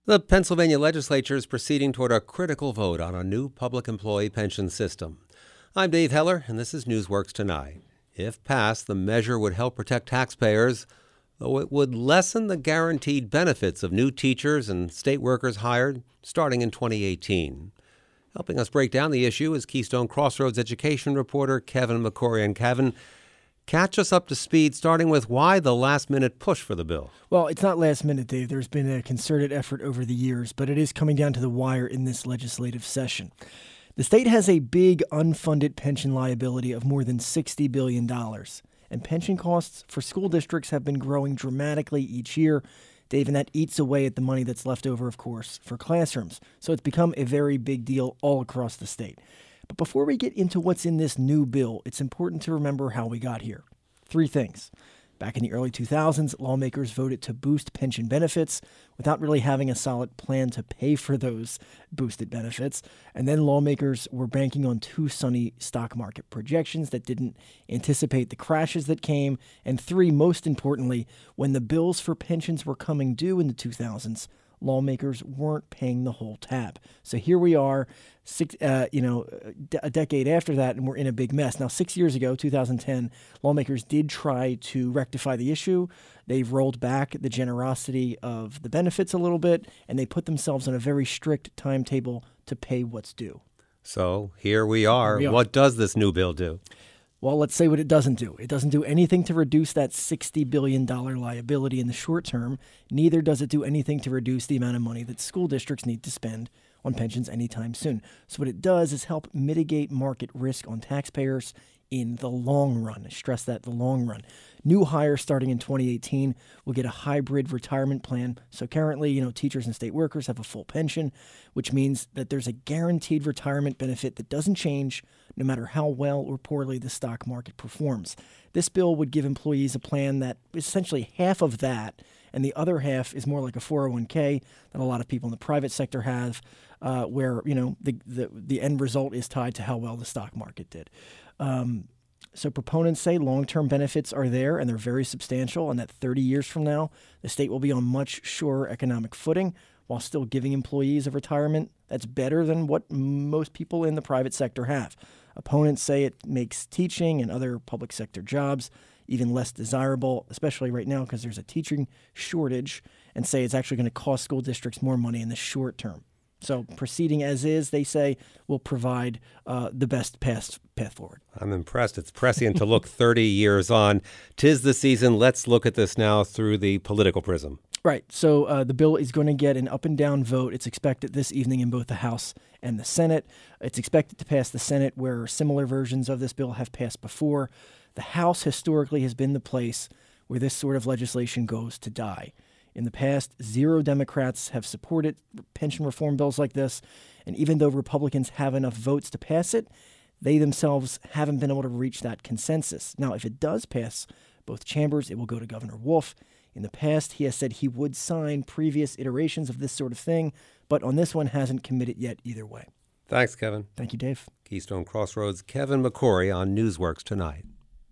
The Pennsylvania legislature is proceeding toward a critical vote on a new public employee pension system. I'm Dave Heller, and this is Newsworks Tonight. If passed, the measure would help protect taxpayers, though it would lessen the guaranteed benefits of new teachers and state workers hired starting in 2018. Helping us break down the issue is Keystone Crossroads education reporter Kevin McCrory. And Kevin, catch us up to speed, starting with why the last-minute push for the bill. Well, it's not last minute, Dave. There's been a concerted effort over the years, but it is coming down to the wire in this legislative session. The state has a big unfunded pension liability of more than $60 billion, and pension costs for school districts have been growing dramatically each year, Dave, and that eats away at the money that's left over, of course, for classrooms. So it's become a very big deal all across the state. But before we get into what's in this new bill, it's important to remember how we got here. 3 things. Back in the early 2000s, lawmakers voted to boost pension benefits without really having a solid plan to pay for those boosted benefits. And then lawmakers were banking on 2 sunny stock market projections that didn't anticipate the crashes that came. And 3, most importantly, when the bills for pensions were coming due in the 2000s, lawmakers weren't paying the whole tab. So here we are, a decade after that, and we're in a big mess. Now, 6 years ago, 2010, lawmakers did try to rectify the issue. They've rolled back the generosity of the benefits a little bit, and they put themselves on a very strict timetable to pay what's due. So here we are. What does this new bill do? Well, let's say what it doesn't do. It doesn't do anything to reduce that $60 billion liability in the short term. Neither does it do anything to reduce the amount of money that school districts need to spend on pensions anytime soon. So what it does is help mitigate market risk on taxpayers in the long run. I stress that, the long run. New hires starting in 2018 will get a hybrid retirement plan. So currently, teachers and state workers have a full pension, which means that there's a guaranteed retirement benefit that doesn't change no matter how well or poorly the stock market performs. This bill would give employees a plan that essentially half of that, and the other half is more like a 401k that a lot of people in the private sector have, where the end result is tied to how well the stock market did. So proponents say long-term benefits are there, and they're very substantial, and that 30 years from now, the state will be on much surer economic footing while still giving employees a retirement that's better than what most people in the private sector have. Opponents say it makes teaching and other public sector jobs even less desirable, especially right now because there's a teaching shortage, and say it's actually going to cost school districts more money in the short term. So proceeding as is, they say, will provide the best path forward. I'm impressed. It's prescient to look 30 years on. 'Tis the season. Let's look at this now through the political prism. Right. So the bill is going to get an up and down vote. It's expected this evening in both the House and the Senate. It's expected to pass the Senate, where similar versions of this bill have passed before. The House historically has been the place where this sort of legislation goes to die. In the past, 0 Democrats have supported pension reform bills like this, and even though Republicans have enough votes to pass it, they themselves haven't been able to reach that consensus. Now, if it does pass both chambers, it will go to Governor Wolf. In the past, he has said he would sign previous iterations of this sort of thing, but on this one hasn't committed yet either way. Thanks, Kevin. Thank you, Dave. Keystone Crossroads, Kevin McCrory on Newsworks Tonight.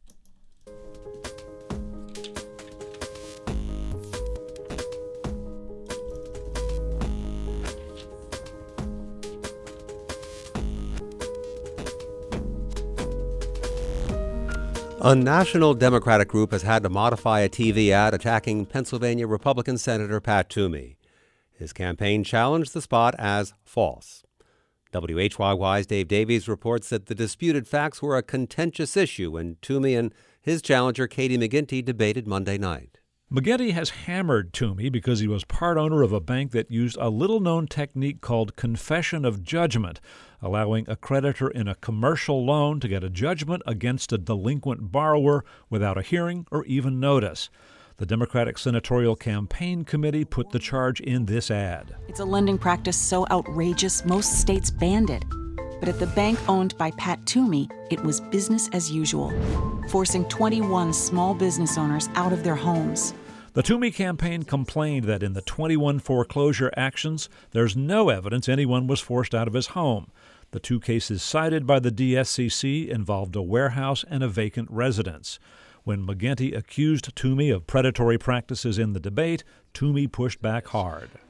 A national Democratic group has had to modify a TV ad attacking Pennsylvania Republican Senator Pat Toomey. His campaign challenged the spot as false. WHYY's Dave Davies reports that the disputed facts were a contentious issue when Toomey and his challenger Katie McGinty debated Monday night. McGinty has hammered Toomey because he was part owner of a bank that used a little-known technique called confession of judgment, allowing a creditor in a commercial loan to get a judgment against a delinquent borrower without a hearing or even notice. The Democratic Senatorial Campaign Committee put the charge in this ad. It's a lending practice so outrageous, most states banned it. But at the bank owned by Pat Toomey, it was business as usual, forcing 21 small business owners out of their homes. The Toomey campaign complained that in the 21 foreclosure actions, there's no evidence anyone was forced out of his home. The 2 cases cited by the DSCC involved a warehouse and a vacant residence. When McGinty accused Toomey of predatory practices in the debate, Toomey pushed back hard.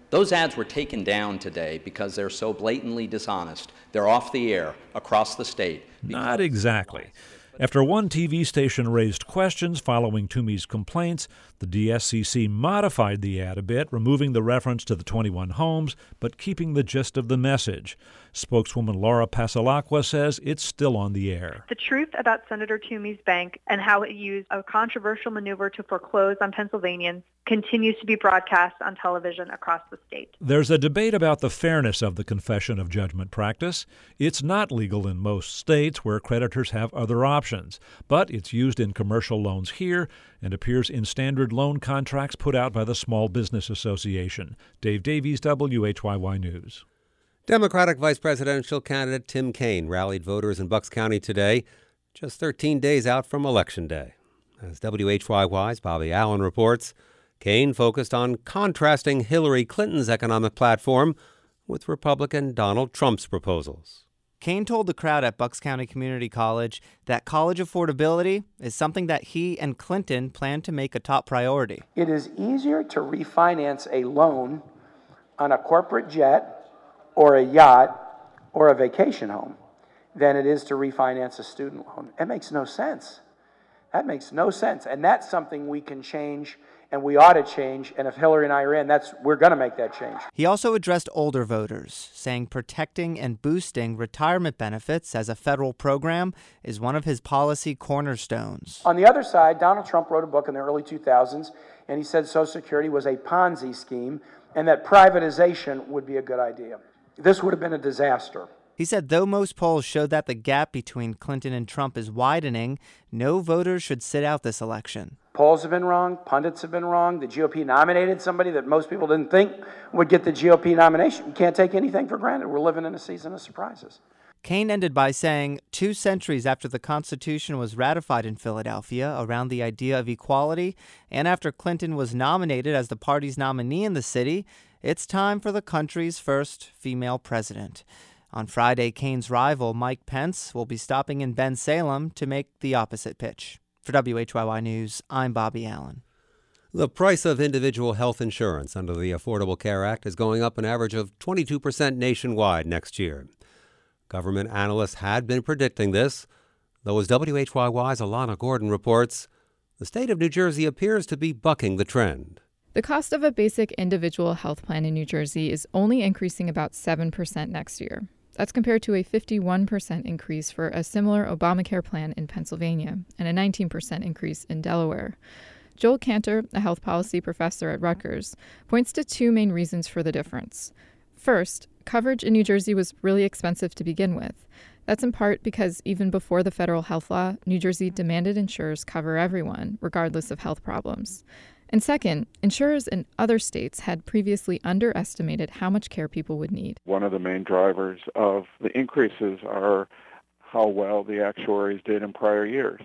Those ads were taken down today because they're so blatantly dishonest. They're off the air across the state. Not exactly. After one TV station raised questions following Toomey's complaints, the DSCC modified the ad a bit, removing the reference to the 21 homes, but keeping the gist of the message. Spokeswoman Laura Pasalacqua says it's still on the air. The truth about Senator Toomey's bank and how it used a controversial maneuver to foreclose on Pennsylvanians continues to be broadcast on television across the state. There's a debate about the fairness of the confession of judgment practice. It's not legal in most states where creditors have other options, but it's used in commercial loans here and appears in standard loan contracts put out by the Small Business Association. Dave Davies, WHYY News. Democratic vice presidential candidate Tim Kaine rallied voters in Bucks County today, just 13 days out from Election Day. As WHYY's Bobby Allen reports, Kaine focused on contrasting Hillary Clinton's economic platform with Republican Donald Trump's proposals. Kaine told the crowd at Bucks County Community College that college affordability is something that he and Clinton plan to make a top priority. It is easier to refinance a loan on a corporate jet or a yacht or a vacation home than it is to refinance a student loan. It makes no sense. That makes no sense. And that's something we can change and we ought to change. And if Hillary and I are in, we're going to make that change. He also addressed older voters, saying protecting and boosting retirement benefits as a federal program is one of his policy cornerstones. On the other side, Donald Trump wrote a book in the early 2000s, and he said Social Security was a Ponzi scheme and that privatization would be a good idea. This would have been a disaster. He said though most polls showed that the gap between Clinton and Trump is widening, no voters should sit out this election. Polls have been wrong. Pundits have been wrong. The GOP nominated somebody that most people didn't think would get the GOP nomination. You can't take anything for granted. We're living in a season of surprises. Kaine ended by saying, 2 centuries after the Constitution was ratified in Philadelphia around the idea of equality, and after Clinton was nominated as the party's nominee in the city, it's time for the country's first female president. On Friday, Kaine's rival, Mike Pence, will be stopping in Bensalem to make the opposite pitch. For WHYY News, I'm Bobby Allen. The price of individual health insurance under the Affordable Care Act is going up an average of 22% nationwide next year. Government analysts had been predicting this, though as WHYY's Alana Gordon reports, the state of New Jersey appears to be bucking the trend. The cost of a basic individual health plan in New Jersey is only increasing about 7% next year. That's compared to a 51% increase for a similar Obamacare plan in Pennsylvania and a 19% increase in Delaware. Joel Cantor, a health policy professor at Rutgers, points to 2 main reasons for the difference. First, coverage in New Jersey was really expensive to begin with. That's in part because even before the federal health law, New Jersey demanded insurers cover everyone, regardless of health problems. And second, insurers in other states had previously underestimated how much care people would need. One of the main drivers of the increases are how well the actuaries did in prior years.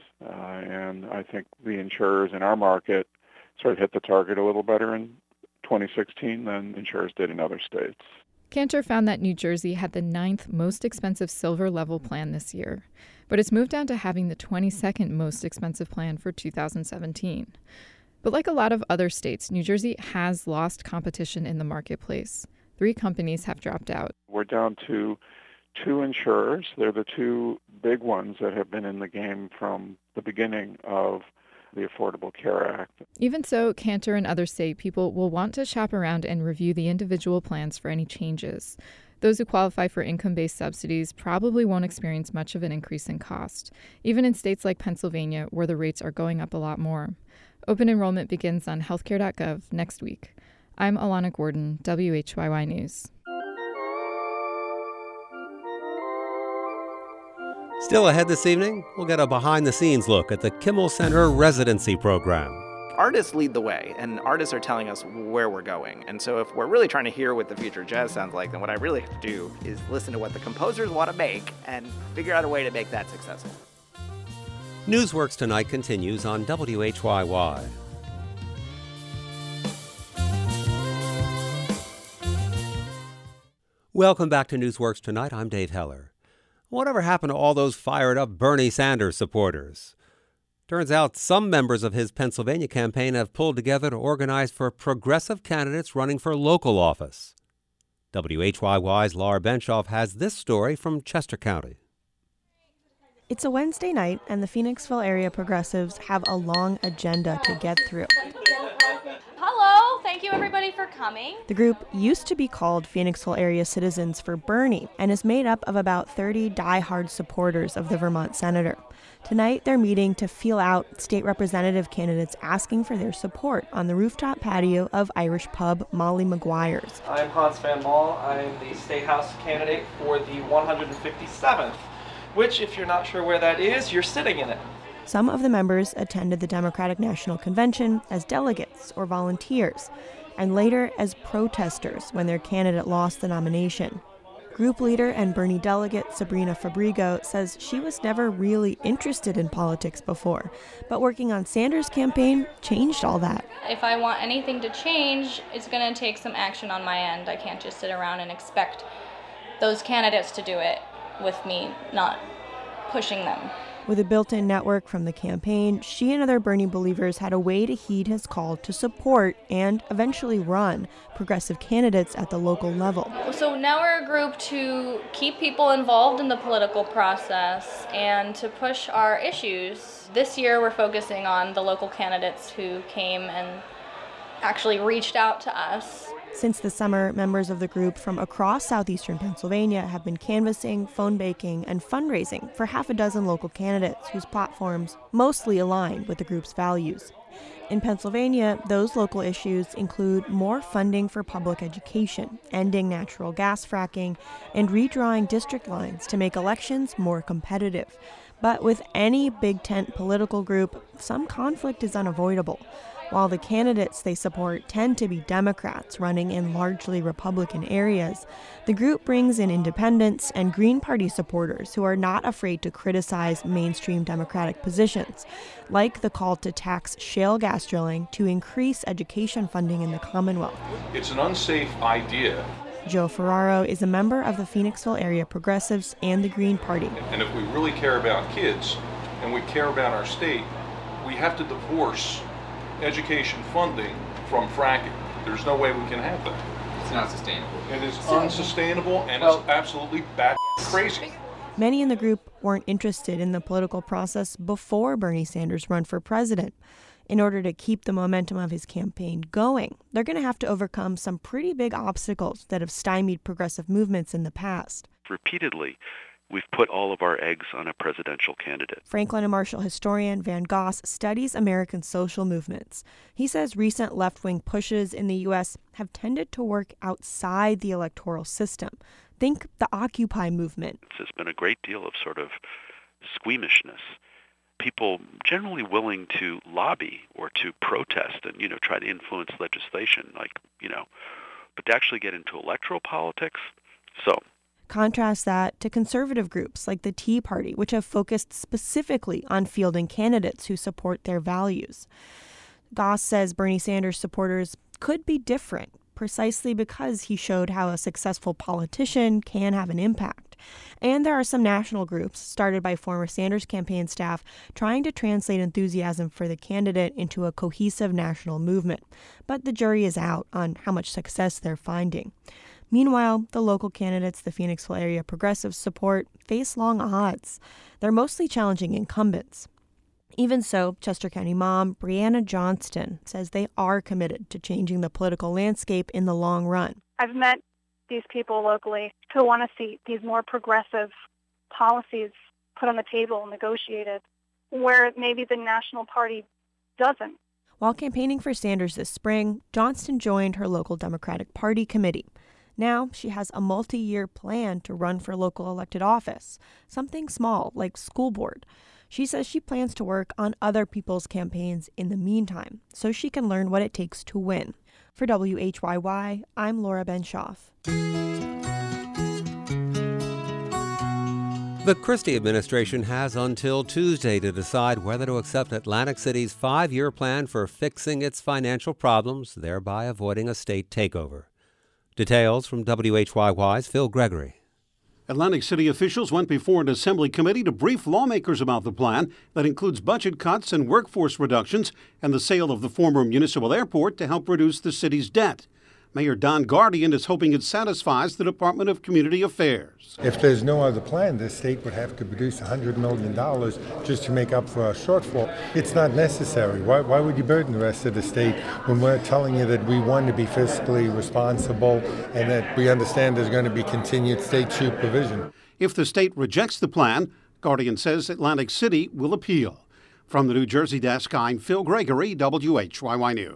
And I think the insurers in our market sort of hit the target a little better in 2016 than insurers did in other states. Cantor found that New Jersey had the 9th most expensive silver level plan this year, but it's moved down to having the 22nd most expensive plan for 2017. But like a lot of other states, New Jersey has lost competition in the marketplace. 3 companies have dropped out. We're down to 2 insurers. They're the 2 big ones that have been in the game from the beginning of the Affordable Care Act. Even so, Cantor and others say people will want to shop around and review the individual plans for any changes. Those who qualify for income-based subsidies probably won't experience much of an increase in cost, even in states like Pennsylvania, where the rates are going up a lot more. Open enrollment begins on healthcare.gov next week. I'm Alana Gordon, WHYY News. Still ahead this evening, we'll get a behind-the-scenes look at the Kimmel Center residency program. Artists lead the way, and artists are telling us where we're going. And so if we're really trying to hear what the future of jazz sounds like, then what I really have to do is listen to what the composers want to make and figure out a way to make that successful. Newsworks Tonight continues on WHYY. Welcome back to Newsworks Tonight. I'm Dave Heller. Whatever happened to all those fired-up Bernie Sanders supporters? Turns out some members of his Pennsylvania campaign have pulled together to organize for progressive candidates running for local office. WHYY's Laura Benshoff has this story from Chester County. It's a Wednesday night, and the Phoenixville area progressives have a long agenda to get through. Hello, thank you everybody for coming. The group used to be called Phoenixville Area Citizens for Bernie and is made up of about 30 diehard supporters of the Vermont senator. Tonight, they're meeting to feel out state representative candidates asking for their support on the rooftop patio of Irish pub Molly Maguire's. I'm Hans Van Maal. I'm the State House candidate for the 157th, which, if you're not sure where that is, you're sitting in it. Some of the members attended the Democratic National Convention as delegates or volunteers, and later as protesters when their candidate lost the nomination. Group leader and Bernie delegate Sabrina Fabrigo says she was never really interested in politics before, but working on Sanders' campaign changed all that. If I want anything to change, it's going to take some action on my end. I can't just sit around and expect those candidates to do it with me not pushing them. With a built-in network from the campaign, she and other Bernie believers had a way to heed his call to support and eventually run progressive candidates at the local level. So now we're a group to keep people involved in the political process and to push our issues. This year we're focusing on the local candidates who came and actually reached out to us. Since the summer, members of the group from across southeastern Pennsylvania have been canvassing, phone baking, and fundraising for half a dozen local candidates whose platforms mostly align with the group's values. In Pennsylvania, those local issues include more funding for public education, ending natural gas fracking, and redrawing district lines to make elections more competitive. But with any big tent political group, some conflict is unavoidable. While the candidates they support tend to be Democrats running in largely Republican areas, the group brings in independents and Green Party supporters who are not afraid to criticize mainstream Democratic positions, like the call to tax shale gas drilling to increase education funding in the Commonwealth. It's an unsafe idea. Joe Ferraro is a member of the Phoenixville Area Progressives and the Green Party. And if we really care about kids and we care about our state, we have to divorce education funding from fracking. There's no way we can have that. It's not sustainable. It is unsustainable and it's absolutely bat crazy. Many in the group weren't interested in the political process before Bernie Sanders ran for president. In order to keep the momentum of his campaign going, they're going to have to overcome some pretty big obstacles that have stymied progressive movements in the past. Repeatedly, we've put all of our eggs on a presidential candidate. Franklin and Marshall historian Van Goss studies American social movements. He says recent left-wing pushes in the U.S. have tended to work outside the electoral system. Think the Occupy movement. There's been a great deal of sort of squeamishness. People generally willing to lobby or to protest and, try to influence legislation, but to actually get into electoral politics, so. Contrast that to conservative groups like the Tea Party, which have focused specifically on fielding candidates who support their values. Goss says Bernie Sanders supporters could be different precisely because he showed how a successful politician can have an impact. And there are some national groups started by former Sanders campaign staff trying to translate enthusiasm for the candidate into a cohesive national movement. But the jury is out on how much success they're finding. Meanwhile, the local candidates the Phoenixville Area Progressives support face long odds. They're mostly challenging incumbents. Even so, Chester County mom Brianna Johnston says they are committed to changing the political landscape in the long run. I've met these people locally who want to see these more progressive policies put on the table and negotiated, where maybe the national party doesn't. While campaigning for Sanders this spring, Johnston joined her local Democratic Party committee. Now she has a multi-year plan to run for local elected office, something small like school board. She says she plans to work on other people's campaigns in the meantime, so she can learn what it takes to win. For WHYY, I'm Laura Benshoff. The Christie administration has until Tuesday to decide whether to accept Atlantic City's 5-year plan for fixing its financial problems, thereby avoiding a state takeover. Details from WHYY's Phil Gregory. Atlantic City officials went before an assembly committee to brief lawmakers about the plan that includes budget cuts and workforce reductions and the sale of the former municipal airport to help reduce the city's debt. Mayor Don Guardian is hoping it satisfies the Department of Community Affairs. If there's no other plan, the state would have to produce $100 million just to make up for a shortfall. It's not necessary. Why would you burden the rest of the state when we're telling you that we want to be fiscally responsible and that we understand there's going to be continued state supervision? If the state rejects the plan, Guardian says Atlantic City will appeal. From the New Jersey desk, I'm Phil Gregory, WHYY News.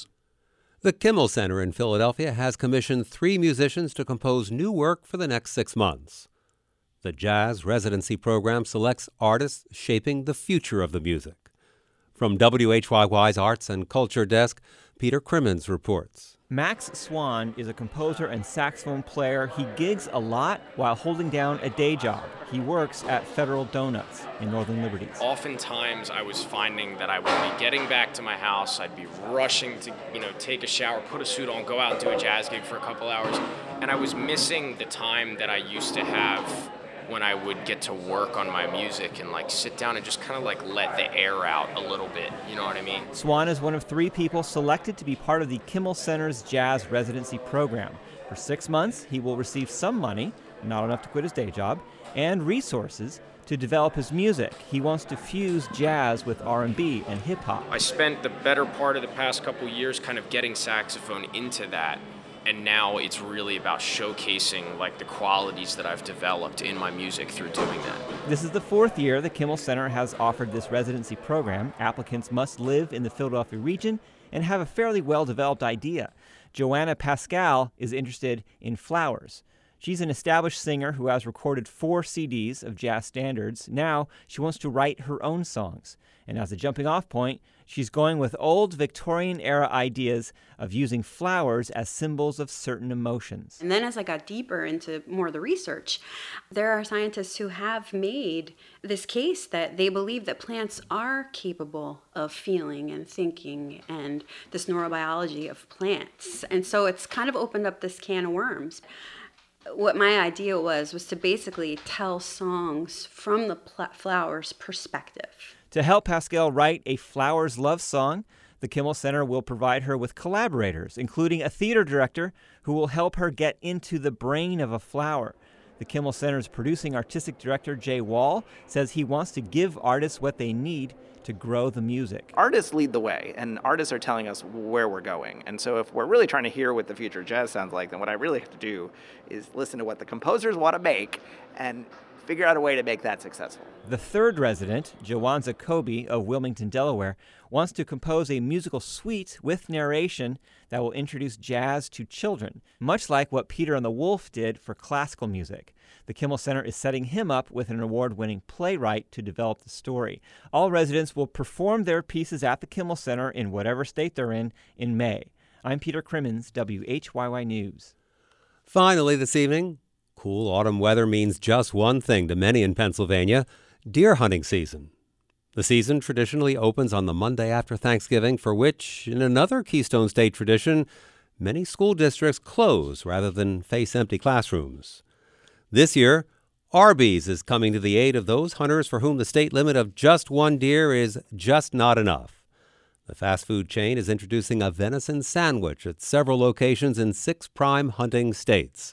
The Kimmel Center in Philadelphia has commissioned 3 musicians to compose new work for the next 6 months. The Jazz Residency Program selects artists shaping the future of the music. From WHYY's Arts and Culture Desk, Peter Crimmins reports. Max Swan is a composer and saxophone player. He gigs a lot while holding down a day job. He works at Federal Donuts in Northern Liberties. Oftentimes I was finding that I would be getting back to my house, I'd be rushing to, take a shower, put a suit on, go out and do a jazz gig for a couple hours, and I was missing the time that I used to have when I would get to work on my music and sit down and just kind of let the air out a little bit, you know what I mean? Swan is one of 3 people selected to be part of the Kimmel Center's Jazz Residency Program. For 6 months, he will receive some money, not enough to quit his day job, and resources to develop his music. He wants to fuse jazz with R&B and hip-hop. I spent the better part of the past couple years kind of getting saxophone into that. And now it's really about showcasing the qualities that I've developed in my music through doing that. This is the 4th year the Kimmel Center has offered this residency program. Applicants must live in the Philadelphia region and have a fairly well-developed idea. Joanna Pascal is interested in flowers. She's an established singer who has recorded 4 CDs of jazz standards. Now she wants to write her own songs. And as a jumping-off point, she's going with old Victorian-era ideas of using flowers as symbols of certain emotions. And then as I got deeper into more of the research, there are scientists who have made this case that they believe that plants are capable of feeling and thinking and this neurobiology of plants. And so it's kind of opened up this can of worms. What my idea was to basically tell songs from the flower's perspective. To help Pascal write a flowers love song, the Kimmel Center will provide her with collaborators, including a theater director who will help her get into the brain of a flower. The Kimmel Center's producing artistic director, Jay Wall, says he wants to give artists what they need to grow the music. Artists lead the way, and artists are telling us where we're going. And so if we're really trying to hear what the future of jazz sounds like, then what I really have to do is listen to what the composers want to make and figure out a way to make that successful. The 3rd resident, Jawanza Kobe of Wilmington, Delaware, wants to compose a musical suite with narration that will introduce jazz to children, much like what Peter and the Wolf did for classical music. The Kimmel Center is setting him up with an award-winning playwright to develop the story. All residents will perform their pieces at the Kimmel Center in whatever state they're in May. I'm Peter Crimmins, WHYY News. Finally this evening, cool autumn weather means just one thing to many in Pennsylvania: deer hunting season. The season traditionally opens on the Monday after Thanksgiving, for which, in another Keystone State tradition, many school districts close rather than face empty classrooms. This year, Arby's is coming to the aid of those hunters for whom the state limit of just 1 deer is just not enough. The fast food chain is introducing a venison sandwich at several locations in 6 prime hunting states.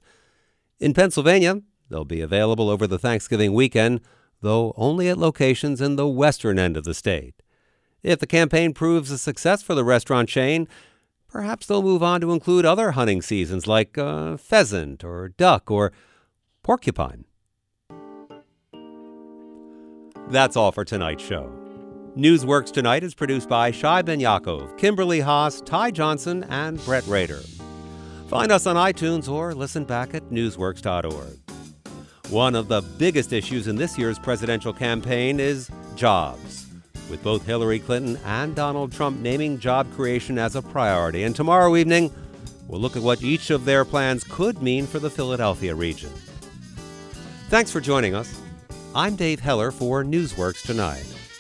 In Pennsylvania, they'll be available over the Thanksgiving weekend, though only at locations in the western end of the state. If the campaign proves a success for the restaurant chain, perhaps they'll move on to include other hunting seasons like pheasant or duck or porcupine. That's all for tonight's show. Newsworks Tonight is produced by Shai Ben Yaakov, Kimberly Haas, Ty Johnson, and Brett Rader. Find us on iTunes or listen back at newsworks.org. One of the biggest issues in this year's presidential campaign is jobs, with both Hillary Clinton and Donald Trump naming job creation as a priority. And tomorrow evening, we'll look at what each of their plans could mean for the Philadelphia region. Thanks for joining us. I'm Dave Heller for Newsworks Tonight.